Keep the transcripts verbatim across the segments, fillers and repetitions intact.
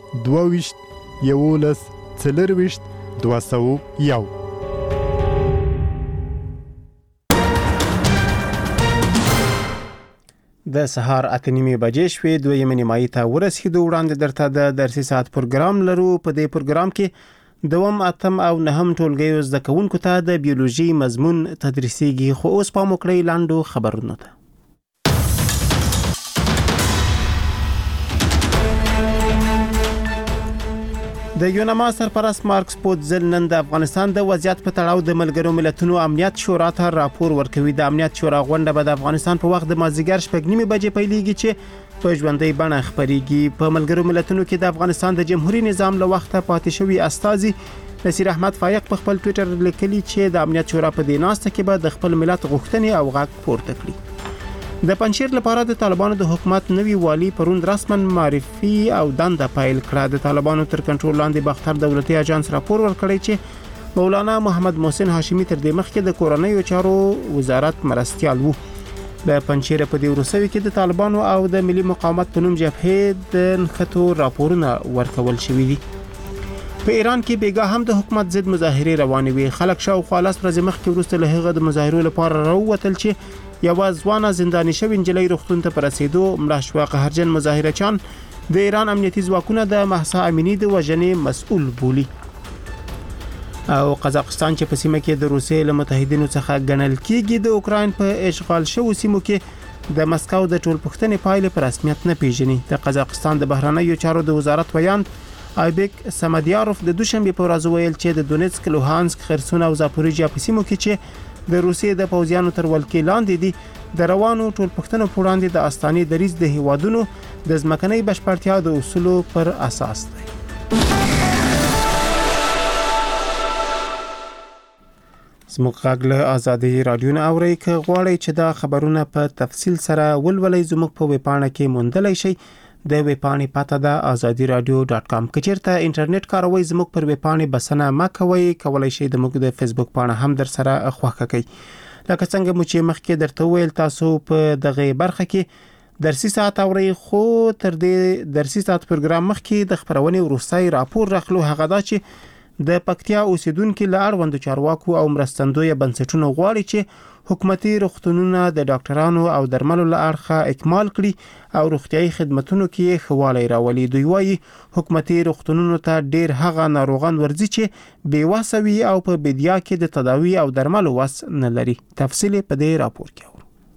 دوه ویشت یولس څلرویشت دوه سوه یو. د سهار اته نیمې بجې شوې، دویمې نیمایي ته ورسېدو. وړاندې درته د درسي ساعت پروګرام لرو. په دې پروګرام کې دوم، اتم او نهم ټولګیو زده کوونکو ته د بیولوژي مضمون تدریسیږي. خو اوس پام وکړئ لاندو خبرونو ته. د یوناما سرپرست مارکس پوتزل نن د افغانستان د وضعیت په تړاو د ملګرو ملتونو امنیت شورا ته راپور ورکوي. د امنیت شورا غونډه به د افغانستان په وخت د مازدیګر شپږ نیمې بجې پیلېږي چې په ژوندۍ بڼه خپرېږي. په ملګرو ملتونو کې د افغانستان د جمهوریت نظام له وخته پاتې شوی استازي نصیر احمد فایق په خپل ټویټر لیکلي چې د امنیت شورا په دې ناسته کې به د خپل ملت غوښتنې او غږ پورته کړي. د پنځیر لپاره د طالبانو د حکومت نوی والی پرون رسما معرفي او دنده پیل کړه. د طالبانو تر کنټرول لاندې باختر دولتي اژانس راپور ورکړی چې مولانا محمد محسن هاشمي تر دې مخکې د کورنیو چارو وزارت مرستیال وو. د پنځیر په دې وروسوي کې د طالبانو او د ملي مقاومت په نوم جبهې د نښتو راپورونه ورکول شوي دي. په ایران کې بیګا هم د حکومت ضد مظاهرې روانې وي. خلک شاوخوا لس ورځې مخکې وروسته له هغه د مظاهرو لپاره راووتل چې یوه ځوانه زنداني شوې نجلۍ روغتون ته په رسېدو مړه شوه. قهرجن مظاهرچیان د ایران امنیتي ځواکونه د مهسا امینی د وژنې مسؤل بولي. او قزاقستان چې په سیمه کې د روسیې له متحدینو څخه ګڼل کېږي د اوکراین په اشغال شوو سیمو کې د مسکو د ټولپوښتنې پایلې په رسمیت نه پیژني. د قزاقستان د بهرنیو چارو د وزارت ویاند ایبک سمدیاروف د دوشنبه په ورځ ویل چې د دونیتسک، لوهانسک، خرسون او زاپوریژیا په سیمو کې چې د روسیې د پوځیانو تر ولکې لاندې دي د روانو ټولپوښتنو پر وړاندې د استاني دریځ د هیوادونو د ځمکنۍ بشپړتیا د اصولو پر اساس دی. زموږ غږ له ازادي رادیو نه اورئ. که غواړئ چې دا خبرونه په تفصیل سره ولولئ زموږ په ویبپاڼه کې موندلی شئ. د ویبپاڼې پته ده آزادي رادیو ډاټ کام. که چیرته انټرنیټ کاروئ زموږ پر ویبپاڼې بسنه مه کوئ. کولی شئ د موږ د فیسبوک پاڼه هم در سره خوښه کړئ. لکه څنګه مو چې مخکې درته وویل تاسو په دغه برخه کې درسي ساعت اورئ، خو تر دې درسي ساعت پروګرام مخکې د خبرونې وروستی راپور راخلو. هغه دا چې د پکتیا اوسیدونکو له اړوندو چارواکو او مرستندویه بنسټونو غواړي چې حکومتي روغتونونه د ډاکټرانو او درملو له اړخه اکمال کړي او روغتیايي خدماتونو کې ښه والی راولي. دوی وایي حکومتي روغتونونو ته ډیر هغه ناروغان ورځي چې بې وسه وي او په بیدیا کې د تداوی او درملو وس نه لري. تفصیل په دې راپور کې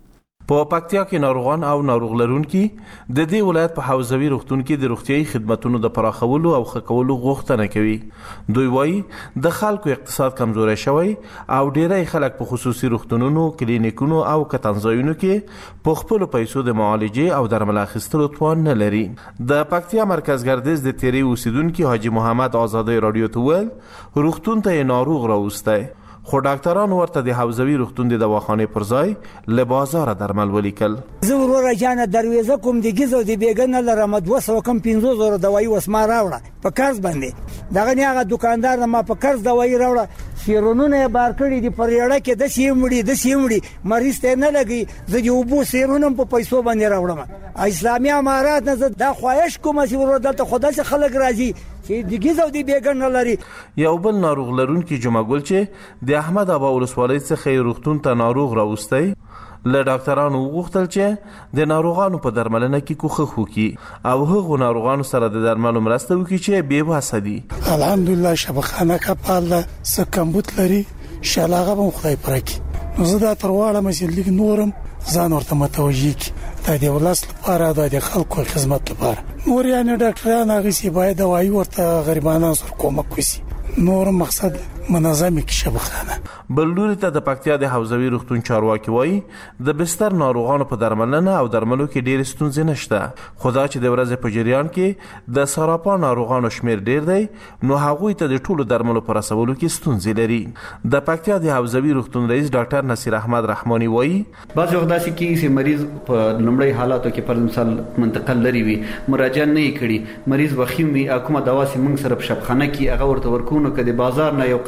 په پکتیا کې ناروغان او ناروغ لرونکي د دې ولایت په حوزوي روغتون کې د روغتیايي خدماتونو د پراخولو او ښه کولو غوښتنه کوي. دوی وایي د خلکو اقتصاد کمزوري شوی او ډیری خلک په خصوصي روغتونونو، کلینیکونو او کتنځایونو کې په خپل پیسو د معالجې او درمل اخیستلو توان نه لري. د پکتیا مرکز ګردیز د تیری اوسیدونکو حاجی محمد آزادی رادیو ته ویل روغتون ته ناروغ راوستی، خو ډاکټرانو ورته د حوزوي روغتون د دواخانې پر ځای له بازار درمل ولیکل. زه وروره جانه دروازه کوم د ګیزو د بیګنه لرم دوه سوه کم پنځوس زره دوايي وسما راوړه په قرض باندې. دغه نه هغه دکاندار ما په قرض دوايي راوړه. سیرونونه بار کړی دی پر یړه کې د سیمړي د سیمړي مریض ته نه لګي. زه یو بو سیرونم په پیسو باندې راوړم. اسلامي امارات نه زه د خواهش کوم چې ورو دلته خدای څخه خلک راځي چې د ګیزو د بیګنه لري. یو بل ناروغ لرونکي جمعه ګل چې د احمد ابا ولسوالۍ څخه روغتون ته ناروغ راوستی له ډاکټرانو وغوښتل چې د ناروغانو په درملنه کې کوښښ وکړي او هغو ناروغانو سره د درملو مرسته وکړي چې بې وسه دي. الحمدلله شبخانه کپال څه کمبود لري شلاغه به خدای پرکي. نو زه دا تر واړه چې لیک نورم ځان ورته متوجه کی دا د ولس لپاره د خلکو خدمت لپاره نور یعنی ډاکټران هغه سی باید دوايي ورته غریبانو سره کومک وکړي. نور مقصد منظمه کې شبخانه. بلوري ته د پکتیا د حوزوي روغتون چارواکي وایي د بستر ناروغانو په درملنه او درملو کې ډېر ستونزې نشته، خو دا چې د ورځې په جریان کې د سراپا ناروغانو شمیر ډېر دی نو هغوی ته د ټولو درملو په رسولو کې ستونزې لري. د پکتیا د حوزوي روغتون رئیس ډاکټر نصیر احمد رحماني وایي بعض وخت داسې کېږي چې مریض په لومړی حالاتو کې پر مثال منتقل لري وي، مراجعه نه کړي، مریض وخیم وي، کومه دوا چې موږ سره په شبخانه کې هغه ورته ورکوونو کې د بازار نه یو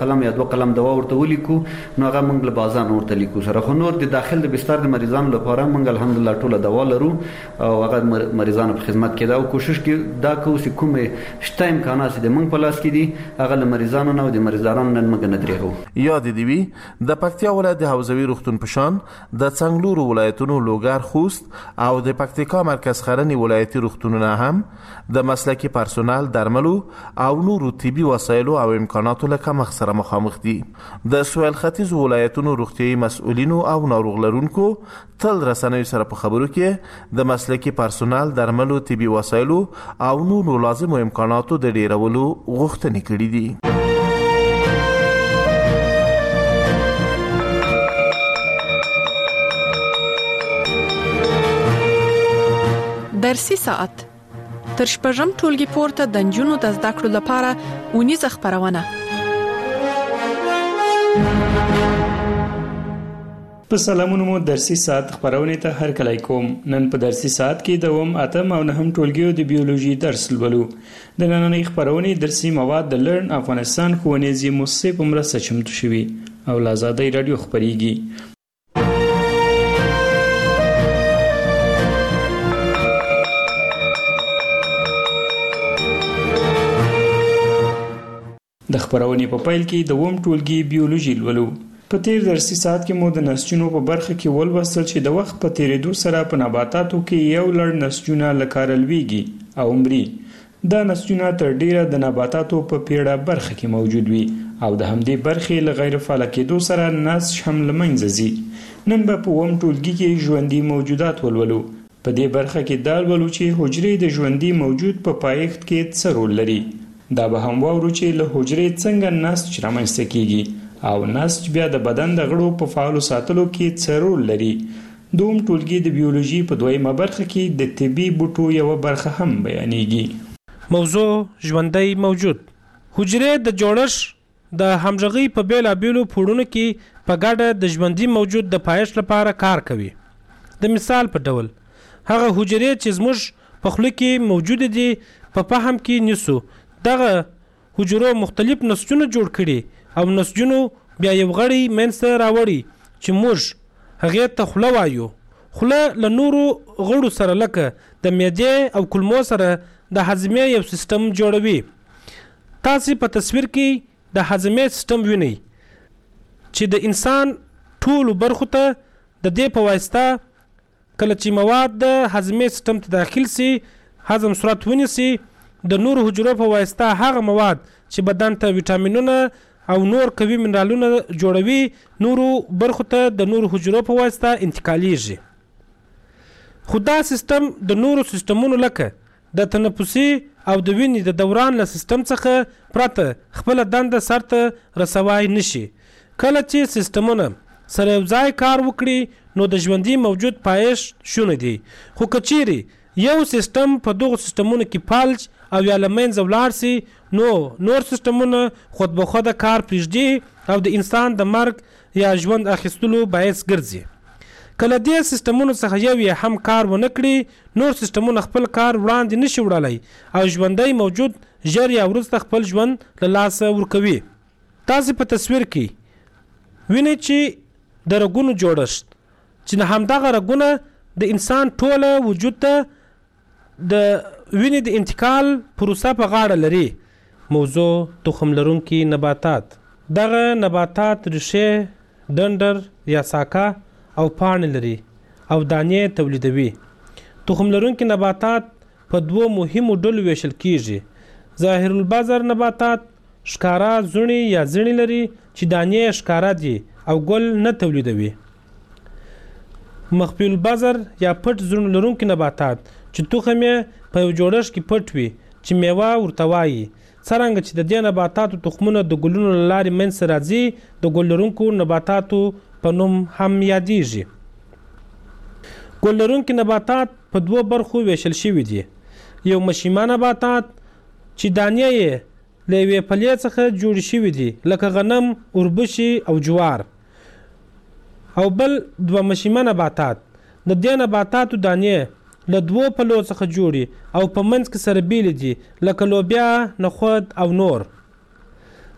قلم یا دوه قلم دوا ورته ولیکو نو هغه موږ له بازار ورته لیکو سره خو نور د داخل د بستر د مریضانو لپاره موږ الحمدلله ټول دوا لرو او هغه مریضانو په خدمت کې دا او کوشش کې دا کوو چې کومه شته امکانات د موږ په لاس کې دي هغه له مریضانو نه او د مریضانو نن موږ نه درېږو. یاد دی وی د پکتیا ولایت د حوزوي روغتون پشان د څنګلورو ولایتونو لوګر خوست او د پکتیکا مرکز خرنی ولایتي روغتونونه هم د مسلکي پرسونل درملو او نورو طبي وسایلو او امکاناتو له کمښت سره مخامخ دي. د سویل ختیځ ولایتونو روغتيایي مسؤلینو او ناروغ لرونکو تل رسنیو سره په خبرو کې د مسلکي پرسونل درملو طبي وسایلو او نورو لازمو امکاناتو د ډیرولو غوښتنې کړې دي. درسي ساعت تر شپږم ټولګي پورته د نجونو د زده کړو لپاره ونیزه خبرونه. په سلامونو مو درسي ساعت خبرونه ته هر کله کوم. نن په درسي ساعت کې دوم اتم او نهم ټولګیو د بیولوژي درس لولو. د نننۍ خبرونه درسي مواد د لرن افغانستان ښوونیزي مؤسسې په مرسته چمتو شوي او له آزادۍ رادیو خبريږي. د خبرونې په پیل کې د ووم ټولګي بیولوژي لولو. په تیر درسي ساعت کې مو د نسجونو په برخه کې ولوستل چې د وخت په تیریدو سره په نباتاتو کې یو لړ نسجونه لکه لویږي او مري. دا نسجونه تر ډیره د نباتاتو په پیړه برخه کې موجود وي او د همدې برخې له غیر فعال کېدو سره نسج هم له منځه ځي. نن به په ووم ټولګي کې ژوندي موجودات ولولو. په دې برخه کې دا ولولو چې حجرې د ژوندي موجود په پایښت کې څه رول لري. دا به هم واورو چې له حجرې څنګه نسج رامنځته کیږي او نسج بیا د بدن د غړو په فعالو ساتلو کې څه رول لري. دوم ټولګي د بیولوژي په دویمه برخه کې د طبي بوټو یو برخه هم بیانېږي. موضوع ژوندی موجود. حجرې د جوړښت د همغږي په بیلابیلو پوړونو کې په ګډه د ژوندي موجود د پایښت لپاره کار کوي. د مثال په ډول هغه حجرې چې زموږ په خوله کې موجود دي په فهم کې نیسو دغه حجرو مختلف نسجونه جوړ کړي او نسجونو بیا یو غړی منځته راوړي چې موږ هغه ته خوله وایو. خوله له نورو غړو سره لکه د معدې او کولمو سره د هضمي یو سیستم جوړوي. تاسو په تصویر کې د هضمي سیستم وینئ چې د انسان ټول برخو ته د دې په واسطه کله چې مواد د هضمي سیستم ته داخل سي هضم صورت ونیسي د نور حجرو په واسطه هغه مواد چې بدن ته ویټامینونه او نور قوي منرالونه جوړوي نورو برخو ته د نور حجرو په واسطه انتقالیږي. خو دا سیستم د نورو سیستمونو لکه د تنفسي او د وینې د دوران له سیستم څخه پرته خپل دنده سرته رسوای نشي. کله چې سیستمونه سره یو ځای کار وکړي نو د ژوندي موجود پایښت شونه دي. خو کچيري یو سیستم په دغه سیستمونو کې فالج او یا لمنځه ولاړ سي نو نور سیستمونه خود به خود کار پرېږدي او د انسان د مرګ یا ژوند اخیستلو باعث ګرځي. کله دې سیستمونو څخه یو یې هم کار ونه کړي نور سیستمونه خپل کار وړاندې نشي وړلای او ژوندی موجود ژر یا وروسته خپل ژوند له لاسه ورکوي. تاسو په تصویر کې وینئ چې د رګونو جوړښت چې همدغه رګونه د انسان ټوله وجود ته د وینې د انتقال پروسه په غاړه لري. موضوع تخم لرونکي نباتات. دغه نباتات ریښې ډنډر یا ساکه او پاڼې لري او دانې تولیدوي. تخم لرونکي نباتات په دوو مهمو ډلو ویشل کیږي. ظاهر البذر نباتات ښکارا زړې یا زړې لري چې دانې ښکارا دي او ګل نه تولیدوي. مخفي البذر یا پټ زړه لرونکي نباتات چې تخم یې په یو جوړښت کې پټ وي چې میوه ورته وایي. څرنګه چې د دې نباتاتو تخمونه د ګلونو له لارې منځته راځي د ګل لرونکو نباتاتو په نوم هم یادیږي. ګل لرونکي نباتات په دوو برخو ویشل شوي دي. یو مشیمه نباتات چې دانې یې له یوې پلې څخه جوړې شوي دي لکه غنم، اوربشې او جوار. او بل دوه مشیمه نباتات د دې نباتاتو دانې له دوو پلو څخه جوړي او په منځ کې سره بیل دي لکه لوبیا، نخود او نور.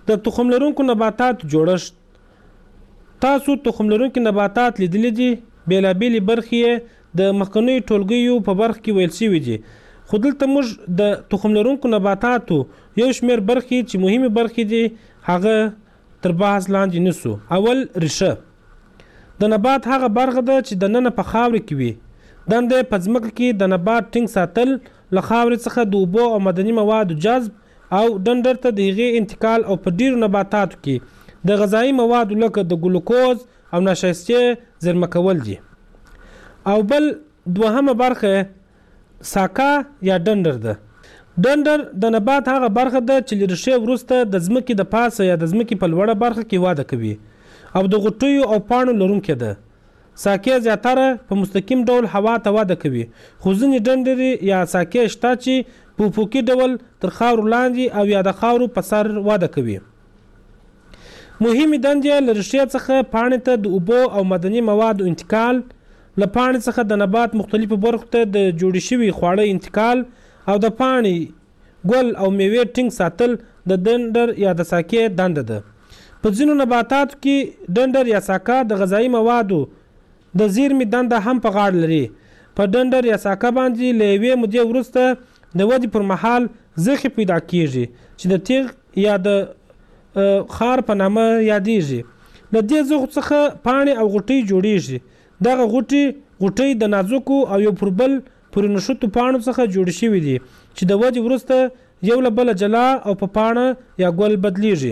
د تخم لرونکو نباتاتو جوړښت. تاسو تخم لرونکي نباتات لیدلی دي، بېلابېلې برخې د مخکنیو ټولګیو په برخه کې ویل شوي دي، خو دلته موږ د تخم لرونکو نباتاتو یو شمېر برخې چې مهمې برخې دي هغه تر بحث لاندې نیسو. اول ریښه. د نبات هغه برخه ده چې دننه په خاورې کې وي. دنده یې په ځمکه کې د نبات ټینګ ساتل، له خاورې څخه د اوبو او معدني موادو جذب او ډنډر ته د هغې انتقال، او په ډیرو نباتاتو کې د غذایي موادو لکه د ګلوکوز او نشایستې زیرمه کول دي. او بل دوهمه برخه ساکا یا ډنډر ده. ډنډر د نبات هغه برخه ده چې له ریښې وروسته د ځمکې د پاسه یا د ځمکې په لوړه برخه کې واده کوي او د غوټیو او پاڼو لرونکې ده. ساکې زیاتره په مستقیم ډول هوا ته واده کوي، خو ځینې ډنډرې یا ساکې شته چې په افقي ډول تر خاورو لاندې او یا د خاورو په سر واده کوي. مهمې دندې له ریښې څخه پاڼې ته د اوبو او معدني موادو انتقال، له پاڼې څخه د نبات مختلفو برخو ته د جوړې شوي خواړه انتقال، او د پاڼې ګل او میوې ټینګ ساتل د ډنډر یا د ساکې دنده ده. په ځینو نباتاتو کې ډنډر یا ساکه د غذایي موادو د زیرمې دنده هم په غاړه لري. په ډنډر یا ساکه باندې له یوې مودې وروسته د ودې پر مهال زخې پیدا کیږي چې د تیغ یا د خار په نامه یادیږي. له دې زخو څخه پاڼې او غوټۍ جوړیږي. دغه غوټي غوټۍ د نازکو او یو پر بل پورې نښتو پاڼو څخه جوړې شوي دي چې د ودې وروسته یو له بله جلا او په پاڼه یا ګل بدلیږي.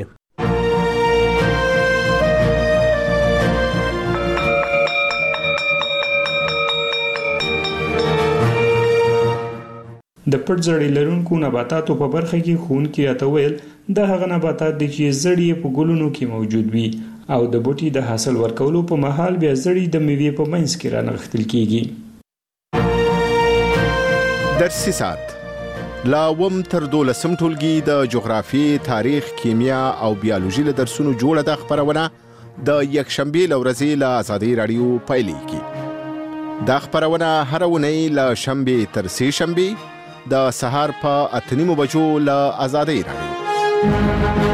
د پټ زړې لرونکو نباتاتو په برخه کې ښوونکي راته ویل دا هغه نباتات دي چې زړې یې په ګلونو کې موجود وي او د بوټي د حاصل ورکولو په مهال بیا زړې د میوې په منځ کې رانغښتل کیږي. درسي ساعت لا وم تر دولسم ټولګي د جغرافیې، تاریخ، کیمیا او بیولوژي له درسونو جوړه ده خپرونه د یکشنبې له ورځې له ازادۍ راډیو پیلېږي. دا خپرونه هره اونۍ له شنبې تر سې شنبې د سهار په اته نیمو بجو له ازادۍ راډیو.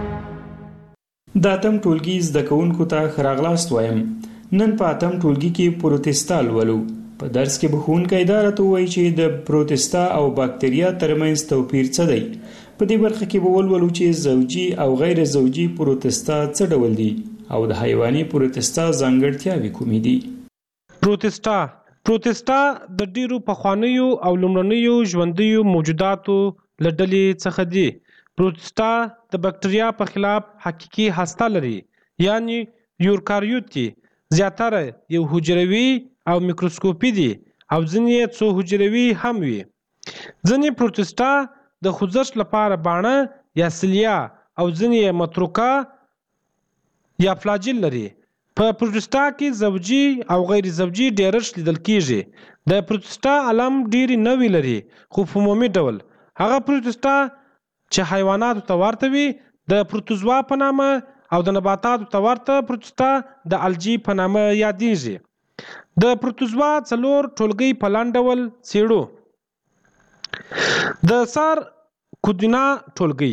د اتم ټولګي زده کوونکو ته ښه راغلاست وایم. نن په اتم ټولګي کې پروتستا لولو. په درس کې به ښوونکی دا راته ووایي چې د پروتستا او باکتریا ترمنځ توپیر څه دی. په دې برخه کې به ولولو چې زوجي او غیر زوجي پروتستا څه ډول دي او د حیواني پروتستا ځانګړتیاوې کومې دي. پروتستا پروتستا د ډیرو پخوانیو او لومړنیو ژوندیو موجوداتو له ډلې څخه دي. پروتستا د بکټریا په خلاف حقیقي هسته لري، یعنی یوکاریوت دي. زیاتره یو حجروي او میکروسکوپي دي او ځینې څو حجروي هم وي. ځینې پروتستا د خوځښت لپاره باڼه یا سیلیا او ځینې متروکه یا فلاجیل لري. په پروتستا کې زوجي او غیر زوجي ډیرښت لیدل کیږي. د پروتستا علم ډیرې نوې لري، خو په عمومي ډول هغه پروتستا چې حیواناتو ته ورته وي د پروتوزوا په نامه او د نباتاتو ته ورته پروتستا د الجی په نامه یادیږي. د پروتوزوا څلور ټولګي په لاندې ډول څېړو. د سار کودینا ټولګي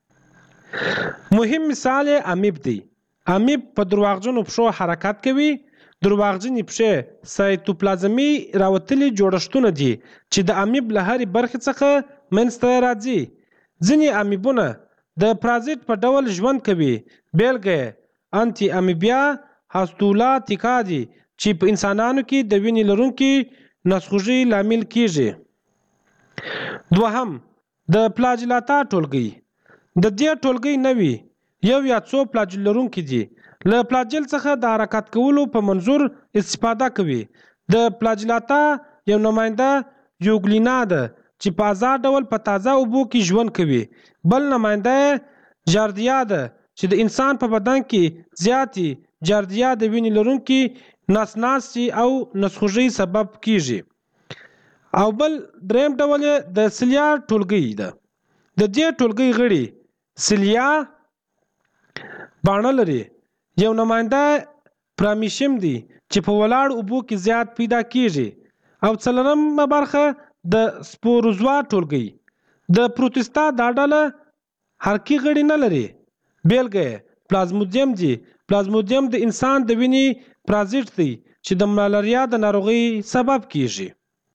مهم مثال امیب دی. امیب په درواغجنو پښو حرکت کوي. درواغجنې پښې سایتوپلازمي راوتلي جوړښتونه دي چې د امیب له هرې برخې څخه منځته راځي. ځینې امیبونه د پرازیت په ډول ژوند کوي. بیلګه انټي امیبیا هاستولا تیکا دي چې په انسانانو کې د وینې لرونکي نسخوږي لامل کیږي. دوهم د پلاجلاتا ټولګي. د دې ټولګي نوي یو یا څو پلاجل لرونکي دي. له پلاجل څخه د حرکت کولو په منظور استفاده کوي. د پلاجلاتا یو نماینده یوګلینا ده چې په آزاد ډول په تازه اوبو کې ژوند کوي. بل نماینده جاردیا ده چې د انسان په بدن کې زیاتی جاردیا د وینې لرونکي ناسناسي او نسخوږي سبب کیږي. او بل دریم ډول د سیلیا ټولګي ده. د دې ټولګي غړي سیلیا باڼه لري. یو نماینده پرامیشم دی چې په ولاړ اوبو کې زیات پیدا کیږي. او څلورمه برخه د سپوروزوا ټولګي. د پروتستا دا ډله حرکي غړي نه لري. بیلګه یې پلازمودیم دی. پلازمودیم د انسان د وینې پرازیت دی چې د ملاریا د ناروغۍ سبب کیږي.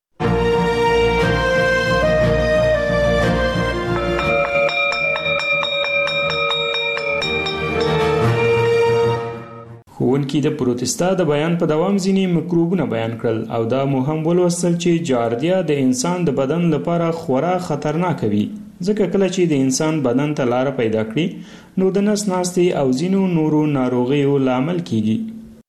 ښوونکي د پروتستا د بیان په دوام ځینې میکروبونه بیان کړل او دا مو هم ولوستل چې جاردیا د انسان د بدن لپاره خورا خطرناک وي، ځکه کله چې د انسان بدن ته لاره پیدا کړي نو د نس ناستې او ځینو نورو ناروغیو لامل کیږي.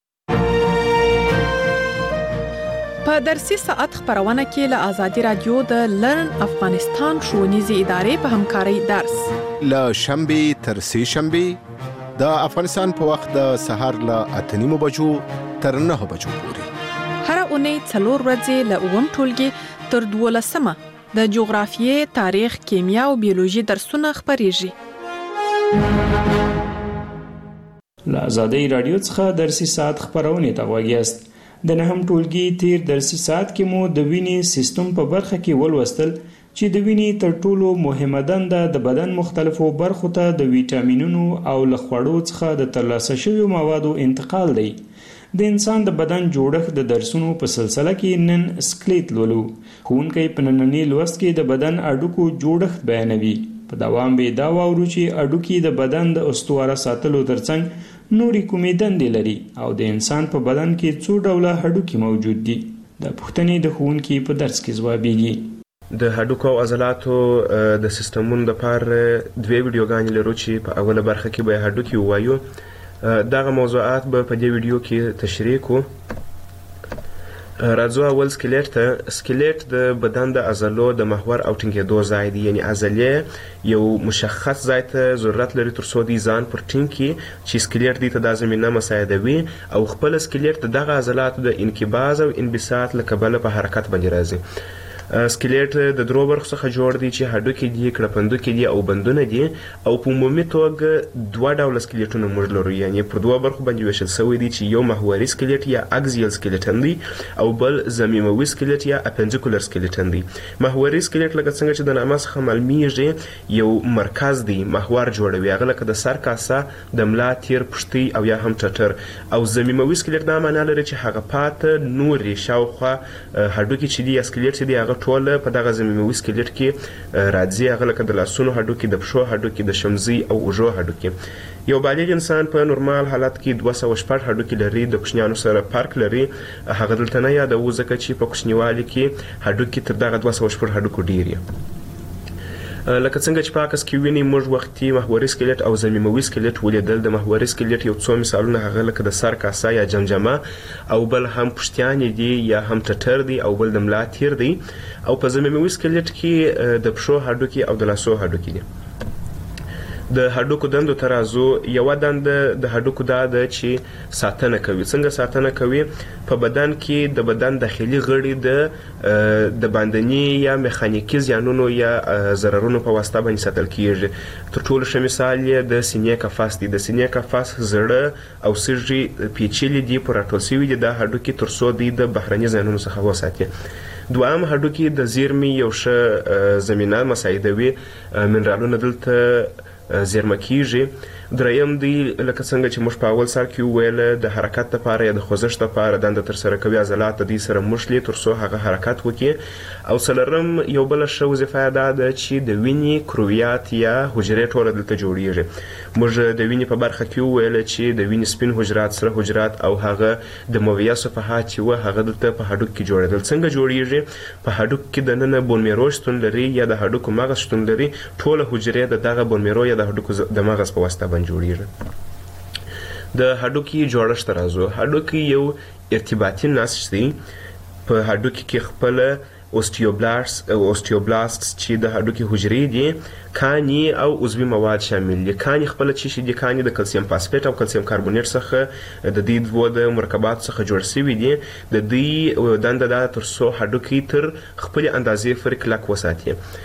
په درسي ساعت خبرونه کې له آزادي رادیو د لرن افغانستان ښوونیزې ادارې په همکارۍ درس له شنبې تر سې شنبې د افغانستان په وخت د سهار له اته نیمو بجو تر نهه بجو پورې هر اونۍ څلور ورځې له اووم ټولګي تر دولسمه د جغرافیې، تاریخ، کیمیا او بیولوژي درسونه خبرېږي. له آزادۍ رادیو څخه درسي ساعت خبرونه ته غوږ یاست. د نهم ټولګي تیر درسي ساعت کې مو د وینې سیستم په برخه کې ولوستل چې د وینې تر ټولو مهمه دنده د بدن مختلفو برخو ته د ویټامینونو او له خوړو څخه د ترلاسه شویو موادو انتقال دی. د انسان د بدن جوړښت د درسونو په سلسله کې نن سکلیټ لولو. ښوونکی په ننني لوست کې د بدن اډوکو جوړښت بیانوي. په دوام به دا واورو چې اډوکي د بدن د استواره ساتلو ترڅنګ نورې کومې دندې لري او د انسان په بدن کې څو ډوله هډوکي موجود دي. د پوښتنې د ښوونکي په درس کې ځوابیږي. د هډوکو او عضلاتو د سیستمونو لپاره دوه ویډیوګانې لرو چې په اوله برخه کې به هډوکي ووایو. دغه موضوعات به په دې ویډیو کې تشریح کوو. راځو اول سکلیټ ته. سکلیټ د بدن د عضلو د محور او ټینګېدو ځای دی، یعنی عضلې یو مشخص ځای ته ضرورت لري تر څو د ځان پر ټینګ کړي چې سکلیټ دې ته دا زمینه مساعدوي او خپل سکلیټ د دغه عضلاتو د انقباض او انبساط له کبله په حرکت باندې راځي. سکلیټ د درو برخو څخه جوړ دی چې هډوکي دي، کړپندوکي دي او بندونه دي او په عمومي توګه دوه ډوله سکلیټونه موږ لرو، یعنی پر دوه برخو باندې ویشل شوی دی چې یو محوري سکلیټ یا اکزیل سکلیټن دی او بل ضمیموي سکلیټ یا اپنډیکولر سکلیټن دی. محوري سکلیټ لکه څنګه چې د نامه څخه معلومیږي یو مرکز دی، محور جوړوي، هغه لکه د سر کاسه، د ملا تیر، پښتۍ او یا هم ټټر. او ضمیموي سکلیټ دا معنا لري چې هغه پاته نورې شاوخوا هډوکي چې دي یا سکلیټ چې دی هغه ټول په دغه ضمیموي سکلیټ کې راځي، هغه لکه د لاسونو هډوکي، د پښو هډوکي، د شمزۍ او اوږو هډوکي. یو بالغ انسان په نورمال حالت کې دوه سوه شپږ هډوکي لري، د کوچنیانو سره فرق لري. هغه دلته نه یادوو ځکه چې په کوچنیوالي کې هډوکي تر دغه دوه سوه شپږ هډوکو ډېر وي. لکه څنګه چې په عکس کې ویني موږ وختي محوري سکلیټ او ضمیموي سکلیټ ولیدل. د محوري سکلیټ یو څو مثالونه هغه لکه د سر کاسه یا جمجمه او بل هم پښتیانې دي یا هم ټټر دی او بل د ملا تیر دی. او په ضمیموي سکلیټ کې د پښو هډوکي او د لاسو هډوکي دي. د هډوکو دندو ته راځو. یوه دنده د هډوکو دا ده چې ساتنه کوي. څنګه ساتنه کوي؟ په بدن کې د بدن داخلي غړي د د باندني یا میخانیکي زیانونو یا ضررونو په واسطه باندې ساتل کیږي. تر ټولو ښه مثال یې د سینې قفس دی. د سینې قفس زړه او سږي پیچلي دي، په راټول شوي دي دا هډوکي تر څو دوی د بهرني زیانونو څخه وساتي. دویم هډوکي د زیرمې یو ښه زمینه مساعدوي، منرالونه دلته زیرمه کیږي. دریم دی لکه څنګه چې موږ په اول سر کې وویل د حرکت لپاره یا د خوځښت لپاره دنده ترسره کوي، عضلات د دې سره مښلي تر څو هغه حرکت وکړي. او څلورم یو بله ښه وظیفه دا ده چې د وینې کرویات یا حجرې ټوله دلته جوړیږي. موږ د وینې په برخه کې وویل چې د وینې سپین حجرات، سره حجرات او هغه د مویه صفحات چې وه هغه دلته په هډوک کې جوړېدل. څنګه جوړیږي؟ په هډوک کې دننه بون میرو شتون لري یا د هډوکو مغز شتون لري. ټوله حجرې د دغه بون میرو یا د هډوکو د مغز په واسطه باندې جوړیږي. د هډوکي جوړښت ته راځو. هډوکي یو ارتباطي نسج دی. په هډوکي کې خپل اوستیوبلاست اوستیوبلاست چې د هډوکي حجرې دي، کاني او عضوي مواد شامل دي. کاني خپل چې شي دي، کاني د کلسیم فاسفیټ او کلسیم کاربونیټ څخه د دې دوه د مرکبات څخه جوړ شوي دي. د دې دنده دا تر څو هډوکي تر خپل اندازې پورې کلک وساتي.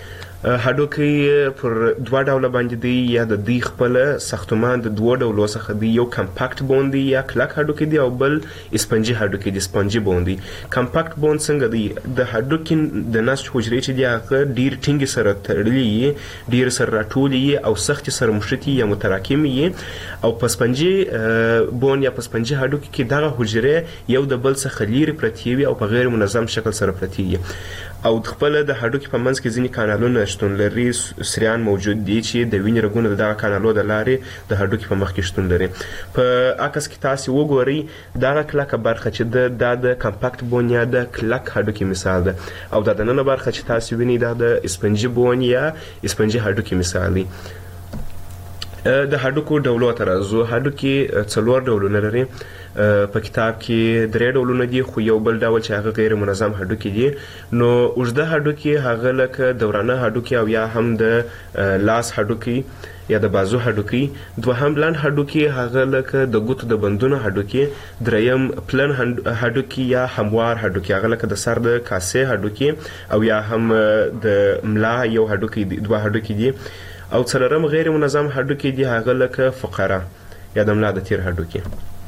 هډوکی پر دوه ډوله باندې دی، یا د دوی خپل ساختمان د دوه ډولو څخه دی. یو کمپاکټ بون دی یا کلک هډوکی دی، او بل اسپنجي هډوکی دی، سپنجي بون دی. کمپاکټ بون څنګه دی؟ د هډوکی د نسج حجرې چې دی هغه ډیر ټینګ سره تړلي، ډیر سره راټولي او سخت سره مشتي یا متراکم وي. او په سپنجي بون یا په سپنجي هډوکی کې دغه حجرې یو د بل څخه لري پرتې وي او په غیر منظم شکل سره پرتې وي. او خپل د هډوکی په منځ کې ځینې کانالونه شتون لري، سریان موجود دي چې د وینې رګونو د دغه کانالو د لارې د هډوکی په مخ کې شتون لري. په عکس کې تاسو وګورئ دغه کلکه برخه چې د د کمپاکټ بون یا د کلک هډوکی مثال ده، او د دننه برخه چې تاسو وینئ دا د اسپنجي بون یا اسپنجي هډوکی مثال دی. د هډوکو ډولو ته راځو. هډوکي څلور ډولونه لري. په کتاب کې درې ډولونه دي، خو یو بل ډول چې هغه غیر منظم هډوکي دي. نو اوږده هډوکي هغه لکه دورانه هډوکي او یا هم د لاس هډوکي یا د بازو هډوکي. دوهم لنډ هډوکي هغه لکه د ګوتو د بندونو هډوکي. دریم پلن هډوکي یا هموار هډوکي هغه لکه د سر د کاسې هډوکي او یا هم د ملا یو هډوکي دي، دوه هډوکي دي. او څلورم غیر منظم هډوکي دي هغه لکه فقره یا د ملا د تیر هډوکي.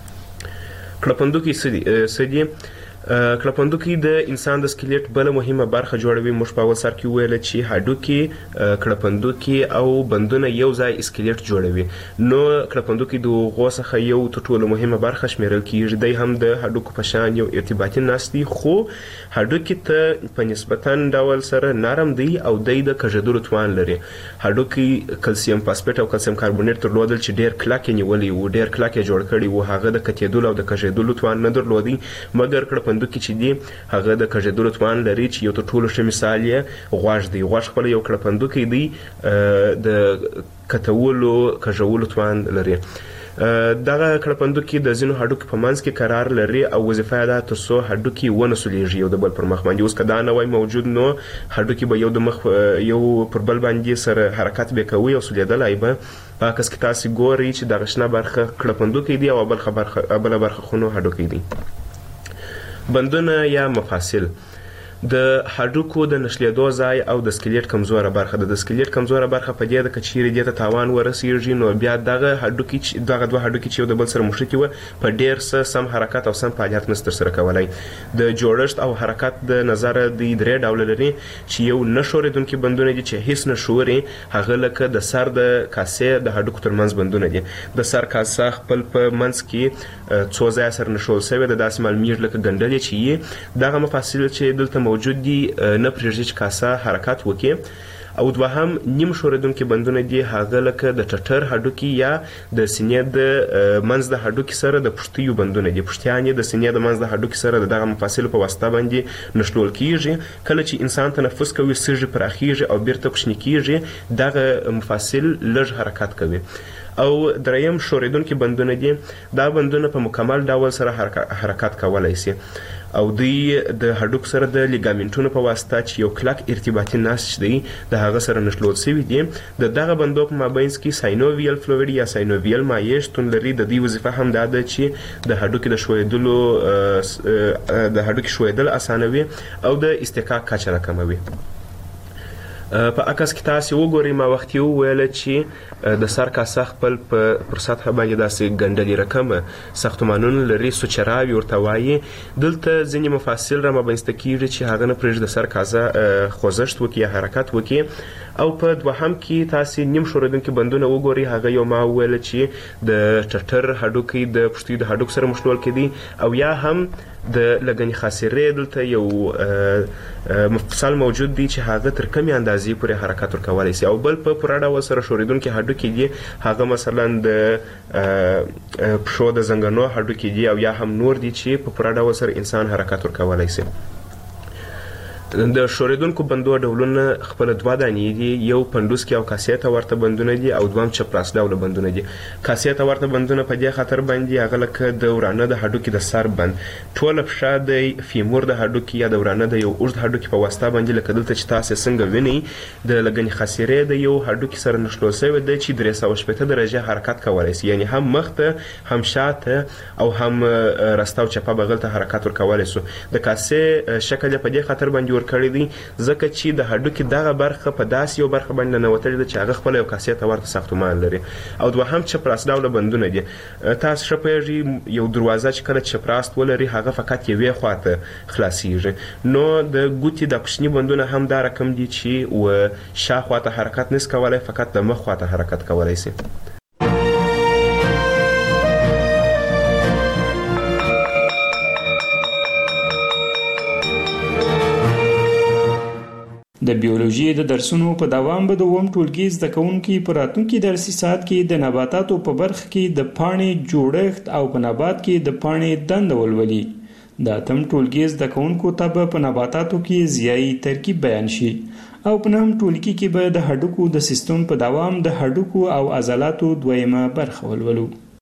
کړپندوکي څه دي؟ کړپندوکي د انسان د سکلیټ بل مهمه برخه جوړوي. موږ په اول سر کې ویل چې هډوکي، کړپندوکي او بندونه یو ځای سکلیټ جوړوي. نو کړپندوکي د هغو څخه یو تر ټولو مهمه برخه شمیرل کیږي. دی هم د هډوکو په شان یو ارتباطي نسج دی، خو هډوکي ته په نسبتا ډول سره نرم دی او دی د کږېدلو توان لري. هډوکي کلسیم فاسفیټ او کلسیم کاربونیټ درلودل چې ډیر کلک یې نیولی و، ډیر کلک یې جوړ کړي و. هغه د کتېدلو او د کږېدلو توان نه درلودی، مګر کړپندوکي چې دی هغه د کږېدلو توان لري، چې یو تر ټولو ښه مثال یې غوږ دی. غوږ خپله یو کړپندوکی دی، د کتولو کږولو توان لري. دغه کړپندوکي د ځینو هډوکي په منځ کې قرار لري او وظیفه یې ده تر څو هډوکي ونه سولیږي یو د بل پر مخ باندې. اوس که دا نه وای موجود نو هډوکي به یو د مخ یو پر بل باندې سره حرکت به کوي او سولیدلی به. په عکس کې تاسې ګورئ چې دغه شنه برخه کړپندوکی دی او بله برخه خو نو هډوکی دی. بندونه یا مفاصل د هډوکو د نښلېدو ځای او د سکلیټ کمزوره برخه ده. د سکلیټ کمزوره برخه په دې ده که چیرې دې ته تاوان ورسېږي نو بیا دغه هډوکي دغه دوه هډوکي چې یو د بل سره مښتي وه په ډېر څه سم حرکت او سم فعالیت نشي ترسره کولی. د جوړښت او حرکت د نظره دوی درې ډوله لري چې یو نه ښورېدونکي بندونه دي چې هیڅ نه ښوري، هغه لکه د سر د کاسې د هډوکو ترمنځ بندونه دي. د سر کاسه خپل په منځ کې څو ځایه سره نښول سوې ده، داسې معلومیږي لکه ګنډلې چې یي. دغه مفاصل چې دلته موجود دي نه پرېږدي چې کاسه حرکت وکړي. او دوهم نیم ښورېدونکي بندونه دي، هغه لکه د ټټر هډوکي یا د سینې د منځ د هډوکي سره د پښتیو بندونه دي. پښتیان یې د سینې د منځ د هډوکي سره د دغه مفاصلو په واسطه باندې نښلول کیږي. کله چې انسان تنفس کوي سږي پراخیږي او بیرته کوچني کیږي، دغه مفاصل لږ حرکت کوي. او دریم ښورېدونکي بندونه دي. دا بندونه په مکمل ډول سره حرکت کولی شي او دوی د هډوکو سره د لیګامنټونو په واسطه چې یو کلک ارتباطي نسج دی د هغه سره نښلول شوي دي. د دغه بندو په مابینځ کې ساینوویل فلویډ یا ساینوویل مایع شتون لري. د دوی وظیفه هم دا ده چې د هډوکي د ښویېدلو د هډوکي ښویېدل اسانوي او د استحقاق کچه راکموي. په عکس کې تاسې وګورئ، ما وختي وویله چې د سر کاسه خپل پر سطحه باندې داسې ګنډلې رقمه ساختمانونه لري، سوچراوي ورته وایي. دلته ځینې مفاصل را مابینځته کیږي چې هغه نه پرېږدي د سر کاسه خوځښت وکړي یا حرکت وکړي. او په دوهم کې تاسې نیم ښورېدونکي بندونه وګورئ، هغه یو ما وویله چې د ټټر هډوکي د پښتیو د هډوکو سره مښلول کېدي، او یا هم د لګنې خاصرې دلته یو مفصل موجود دی چې هغه تر کمې اندازې پورې حرکت ورکولی شي. او بل په پوره ډول سره ښورېدونکي هډوکي دي، هغه مثلا د پښو د زنګنو هډوکي دي، او یا هم نور دي چې په پوره ډول سره انسان حرکت ورکولی شي. د ښورېدونکو بندو ډولونه خپله دوه دانې دي، یو پنډوسکي او کاسې ته ورته بندونه دي، او دوهم چپراس ډوله بندونه دي. کاسې ته ورته بندونه په دې خاطر باندې هغه لکه د ورانه د هډوکي د سر بند، ټوله پښه د فیمور د هډوکي یا د ورانه د یو اوږد هډوکي په واسطه باندې لکه دلته چې تاسې څنګه وینئ د لګنې خاصرې د یو هډوکي سره نښلول شوی دی چې درې سوه شپېته درجې حرکت کولی شي، یعنې هم مخ ته هم شاته او هم رسته او چپه بغل ته حرکت ورکولی شو. د کاسې شکل یې په دې خاطر باندې جوړ کړی دی ځکه چې د هډوکي دغه برخه په داسې یو برخه باندې ننوتلې ده چې هغه خپله یو کاسې ته ورته ساختمان لري او دوهم چپراست ډوله بندونه دي. تاسو ښه پوهېږئ یو دروازه چې کله چپراست ولري هغه فقط یوې خواته خلاصیږي نو د ګوتې د کوچني بندونه هم دا رقم دي چې و شاخوا ته حرکت نس کولی فقط د مخ خواته حرکت کولی سي. د بیولوژي د درسونو په دوام به د اووم ټولګي زده کوونکي په راتلونکي درسي ساعت کې د نباتاتو په برخه کې د پاڼې جوړښت او په نبات کې د پاڼې دنده ولولي. د اتم ټولګي زده کوونکو ته به په نباتاتو کې ضیایي ترکیب بیان شي او په نهم ټولګي کې به د هډوکو د سیستم په دوام د هډوکو او عضلاتو دویمه برخه ولولو.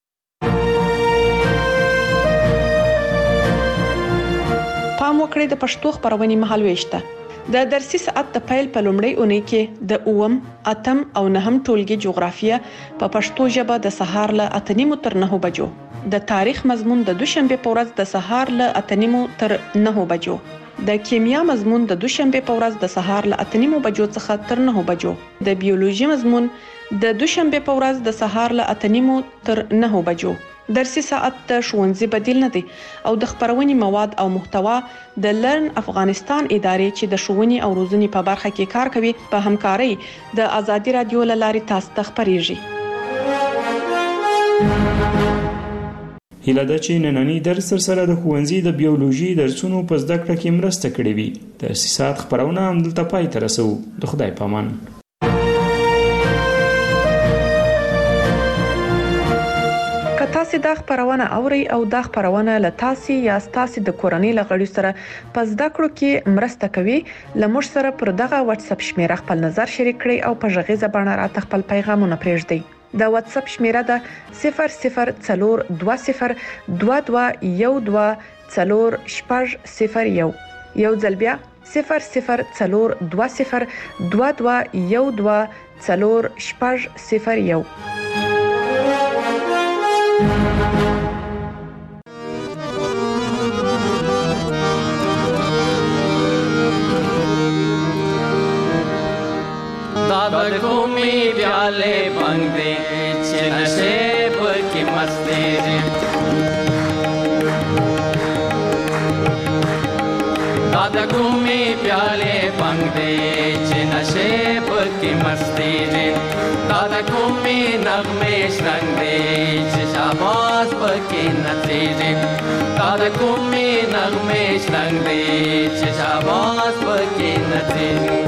پام وکړئ د پښتو خبرونې مهالويش ته. د درسي ساعت د پیل په لومړۍ اونۍ کې د اووم، اتم او نهم ټولګي جغرافیه په پښتو ژبه د سهار له اته نیمو تر نهو بجو، د تاریخ مضمون د دوشنبه په ورځ د سهار له اته نیمو تر نهو بجو، د کیمیا مضمون د دوشنبه په ورځ د سهار له اته نیمو بجو څخه تر نهو بجو، د بیولوژي مضمون د دوشنبه په ورځ د سهار له اته نیمو تر نهو بجو. درسي ساعت د ښوونځي بدیل نه دی او د خبرونې مواد او محتوا د لرن افغانستان ادارې چې د ښوونې او روزنې په برخه کې کار کوي په همکارۍ د آزادي رادیو له لارې تاسو ته خبرېږي. هیله ده چې نننی درس سره د ښوونځي د بیولوژي درسونو په زده کړه کې مرسته کړې وي. درسي ساعت خبرونه همدلته پای ته رسوو. د خدای په امان. تاسو دا خبرونه اوري او دا خبرونه له تاسو یا تاسو د کورنۍ لغړی سره په زده کړو کې مرسته کوي. لمر سره پر دغه واتس اپ شمیره خپل نظر شریک کړئ او په ژغیزه باندې راته خپل پیغامونه پرېږدئ. د واتس اپ شمیره ده صفر صفر څلور دوه صفر دوه دوه یو دوه څلور شپږ صفر یو. یو ځل بیا صفر صفر څلور دوه صفر دوه دوه یو دوه څلور شپږ صفر یو. दादा घूमी प्याले पंगदे नशेब की मस्ती रे दादा घूमी प्याले पंगदे नशेब की मस्ती रे दादा घूमी नगमे शंगदे शाबाश पकी नतीजे दादा घूमी नगमे शंगदे शाबाश पकी नतीजे.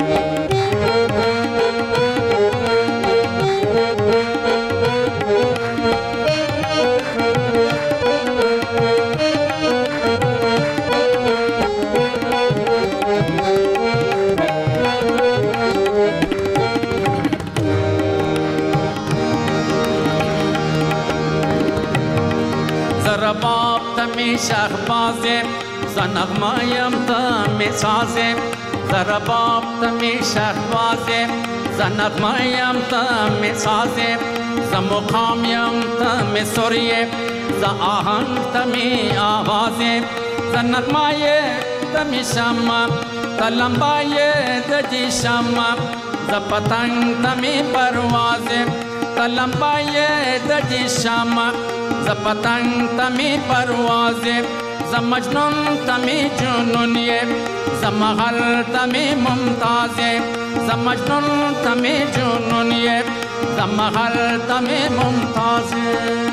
बाप तमी शहबाजे ज़नगमायम तमी साजे ज़रा बाप तमी शहबाजे ज़नगमायम तमी साजे ज़मुखामयम तमी सुरिये ज़ आहंग तमी आवाज़े ज़नगमाये तमी शम्मा तलम्बाये दजी शम्मा ज़ पतंग तमी परवाज़े तलम्बाये दजी शम्मा ز پتنگ تمی پروازه ز مجنون تمی جنونیه ز مغل تمی ممتازه ز مجنون تمی جنونیه ز مغل تمی ممتازه.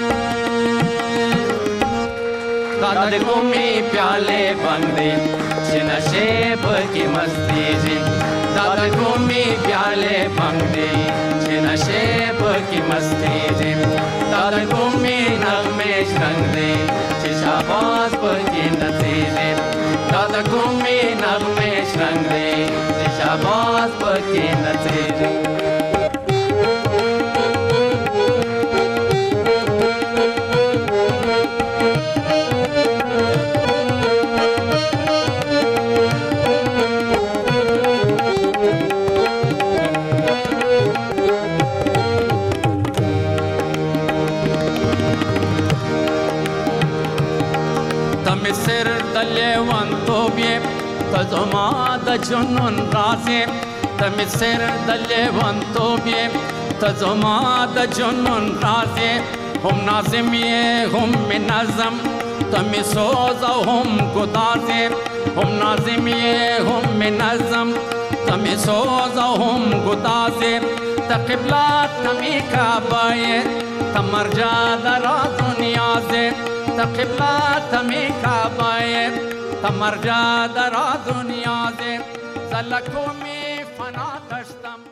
دادا گومی پیالے بندے نشیب کی مستی جی دادا گومی پیالے بندے نشیب کی مستی جی दादा घूमी नगमेश रंग दे शाबाश पकी नतीजे दादा घूमी नगमेश रंग दे शाबाश पकी नतीजे. ته زما د جنون راز یې ته مې سر د لیونتوب یې ته زما د جنون راز یې هم ناظم یې هم مې نظم ته مې سوز او هم ګداز یې هم ناظم یې هم مې نظم ته مې سوز او هم ګداز یې ته قبله ته مې کعبه یې ته مرجع د رازو نیاز یې ته قبله ته مې کعبه یې ته مرجع د رازو نیاز یې زه له کومې فنا تشتم